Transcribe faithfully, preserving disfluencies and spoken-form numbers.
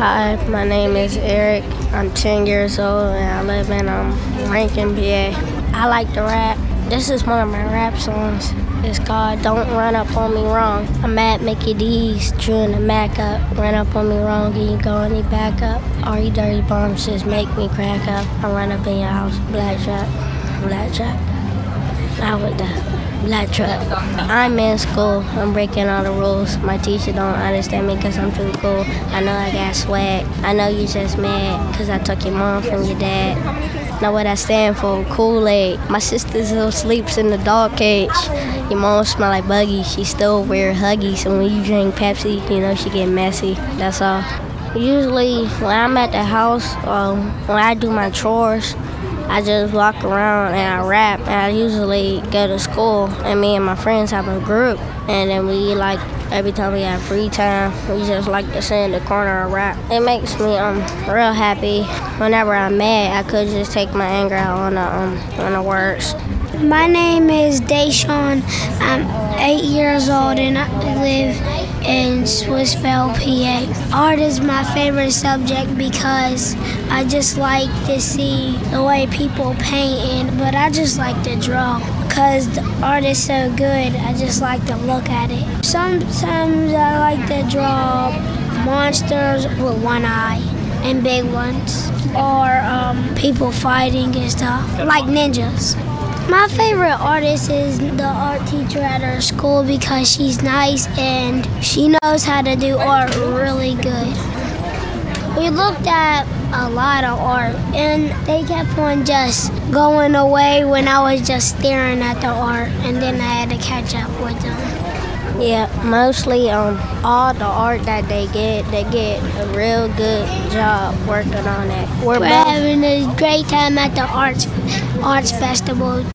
Hi, my name is Eric. I'm ten years old and I live in um, Rankin, P A. I like to rap. This is one of my rap songs. It's called Don't Run Up On Me Wrong. I'm at Mickey D's, chewing the Mac up. Run up on me wrong and you go and you back up. All you dirty bums just make me crack up. I run up in your house, black truck, black truck. Out with the black truck. I'm in school. I'm breaking all the rules. My teacher don't understand me because I'm too cool. I know I got swag. I know you just mad because I took your mom from your dad. Know what I stand for? Kool-Aid. My sister still sleeps in the dog cage. Your mom smell like Buggy. She still wear Huggies. So when you drink Pepsi, you know she get messy. That's all. Usually when I'm at the house, um, when I do my chores, I just walk around and I rap. And I usually go to school and me and my friends have a group. And then we like, every time we have free time, we just like to sit in the corner and rap. It makes me um real happy. Whenever I'm mad, I could just take my anger out on the, um, on the words. My name is Deshawn. I'm eight years old and I live in Swissvale, P A. Art is my favorite subject because I just like to see the way people paint, but I just like to draw because the art is so good. I just like to look at it. Sometimes I like to draw monsters with one eye and big ones, or um, people fighting and stuff, like ninjas. My favorite artist is the art teacher at our school because she's nice and she knows how to do art really good. We looked at a lot of art and they kept on just going away when I was just staring at the art, and then I had to catch up with them. Yeah, mostly um all the art that they get, they get a real good job working on it. We're, We're both having a great time at the arts arts festival.